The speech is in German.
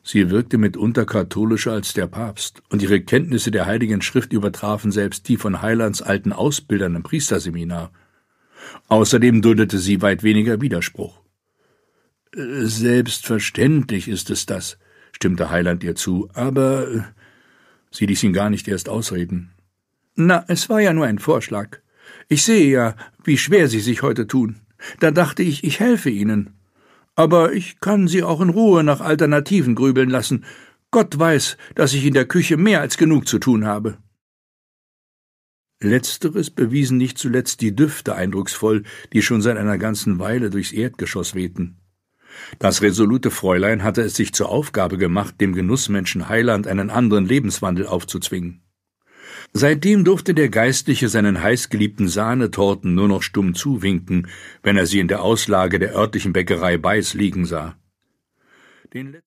Sie wirkte mitunter katholischer als der Papst, und ihre Kenntnisse der Heiligen Schrift übertrafen selbst die von Heilands alten Ausbildern im Priesterseminar. Außerdem duldete sie weit weniger Widerspruch. »Selbstverständlich ist es das«, stimmte Heiland ihr zu, »aber...« Sie ließ ihn gar nicht erst ausreden. »Na, es war ja nur ein Vorschlag. Ich sehe ja, wie schwer Sie sich heute tun. Da dachte ich, ich helfe Ihnen. Aber ich kann Sie auch in Ruhe nach Alternativen grübeln lassen. Gott weiß, dass ich in der Küche mehr als genug zu tun habe.« Letzteres bewiesen nicht zuletzt die Düfte eindrucksvoll, die schon seit einer ganzen Weile durchs Erdgeschoss wehten. Das resolute Fräulein hatte es sich zur Aufgabe gemacht, dem Genussmenschen Heiland einen anderen Lebenswandel aufzuzwingen. Seitdem durfte der Geistliche seinen heißgeliebten Sahnetorten nur noch stumm zuwinken, wenn er sie in der Auslage der örtlichen Bäckerei Beiß liegen sah.